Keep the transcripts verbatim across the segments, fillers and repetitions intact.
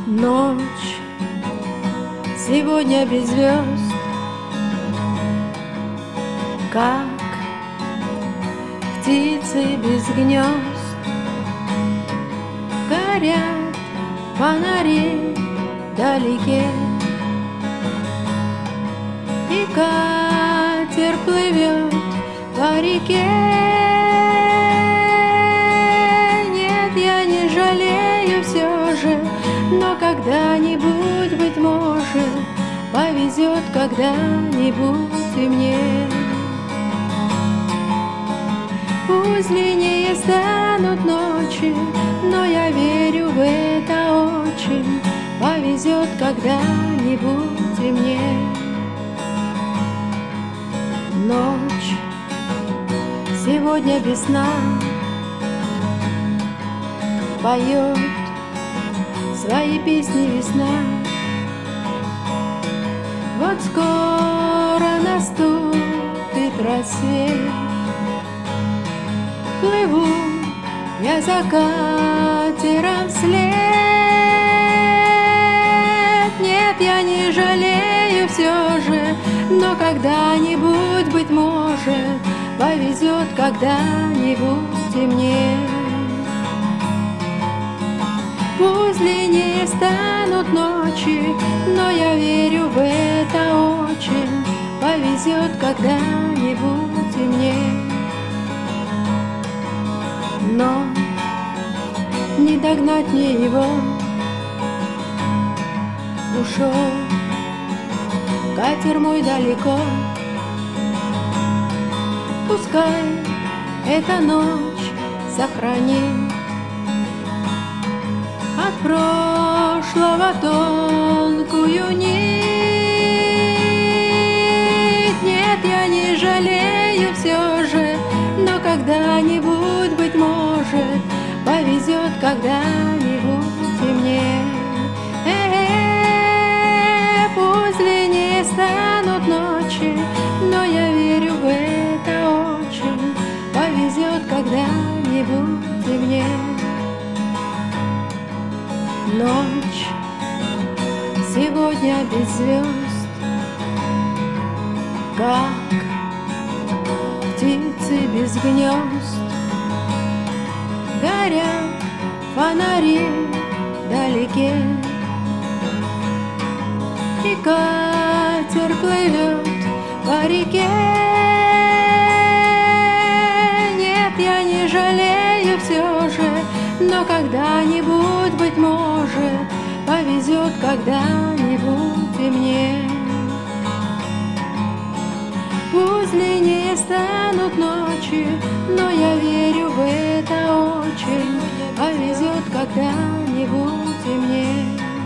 Ночь сегодня без звезд, как птицы без гнезд. Горят фонари вдалеке, и катер плывет по реке. Нет, я не жалею все же, но когда-нибудь, быть может, повезет когда-нибудь и мне. Пусть длиннее станут ночи, но я верю в это очень. Повезет когда-нибудь и мне. Ночь сегодня без сна поет свои песни весна. Вот скоро наступит рассвет. Плыву я за катером вслед. Нет, я не жалею все же, но когда-нибудь, быть может, повезет когда-нибудь и мне. Пусть длиннее станут ночи, но я верю в это очень. Повезет когда-нибудь и мне. Но не догнать мне его. Ушел катер мой далеко. Пускай эта ночь сохранит от прошлого тонкую нить. Нет, я не жалею все же, но когда-нибудь, быть может, повезет когда-нибудь и мне. Э-э-э, пусть длиннее станут ночи, но я верю в это очень. Повезет когда-нибудь и мне. Ночь сегодня без звезд, как птицы без гнезд. Горят фонари вдалеке, и катер плывет по реке. Нет, я не жалею все же, но когда-нибудь, быть может, повезет когда-нибудь и мне. Пусть длиннее станут ночи, но я верю в это очень. Повезет когда-нибудь и мне.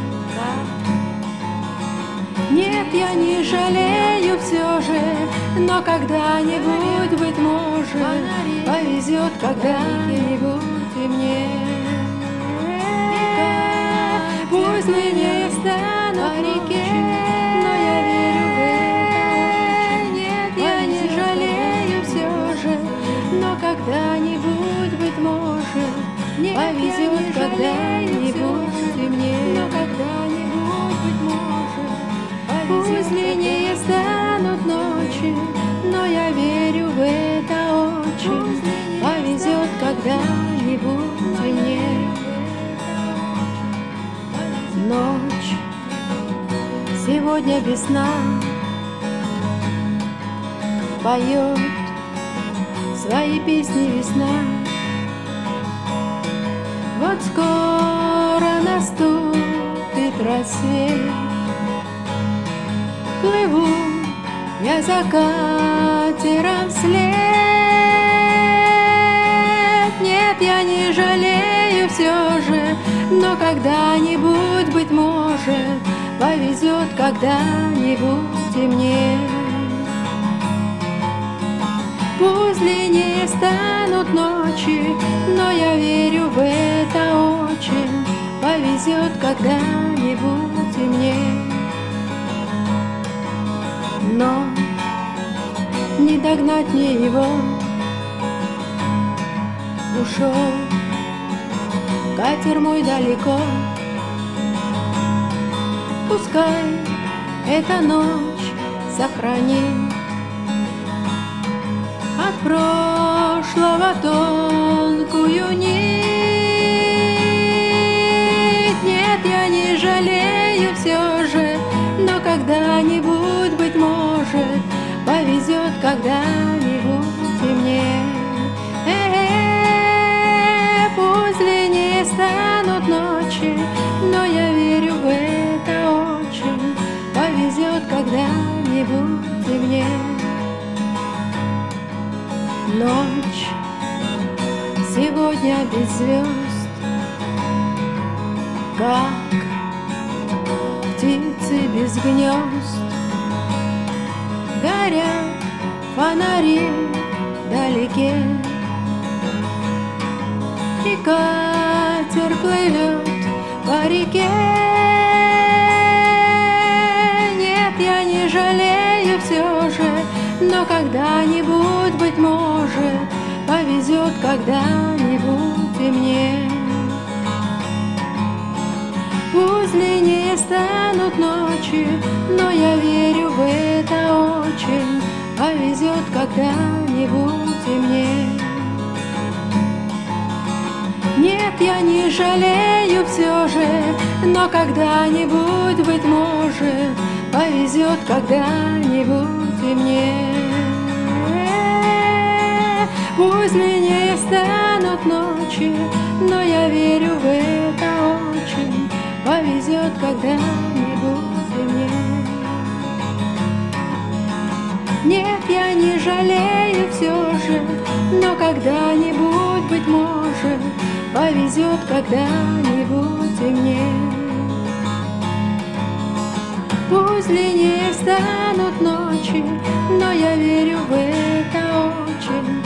Нет, я не жалею все же, но когда-нибудь, быть может, повезет когда-нибудь и мне. Пусть длиннее станут реки, но я верю в это. Нет, я не жалею все же, но когда-нибудь, быть может, повезет когда-нибудь и мне. Но когда-нибудь, быть может, пусть длиннее станут ночи, но я верю в это очень. Повезет когда-нибудь и мне. Ночь сегодня без сна поет свои песни весна. Вот скоро наступит рассвет. Плыву я за катером вслед. Нет, я не жалею все же, но когда-нибудь, быть может, повезет когда-нибудь и мне. Пусть длиннее станут ночи, но я верю в это очень. Повезет когда-нибудь и мне. Но не догнать мне его. Ушел катер мой далеко. пускай эта ночь сохранит от прошлого тонкую нить. Нет, я не жалею все же, но когда-нибудь, быть может, повезет когда-нибудь и мне. Э-э-э, пусть длиннее станут ночи, но я верю в это очень. Повезет когда-нибудь и мне. Ночь сегодня без звезд, как птицы без гнезд. Горят фонари вдалеке, и катер плывет по реке. Нет, я не жалею все же, но когда-нибудь, быть может, повезет когда-нибудь и мне. Пусть длиннее станут ночи, но я верю в это очень. Повезет когда-нибудь и мне. Нет, я не жалею все же, но когда-нибудь, быть может, повезет когда-нибудь и мне. Пусть длиннее станут ночи, но я верю в это очень. Повезет когда-нибудь и мне. Нет, я не жалею все же, но когда-нибудь, быть может, повезет когда-нибудь и мне. Пусть длиннее станут ночи, но я верю в это очень.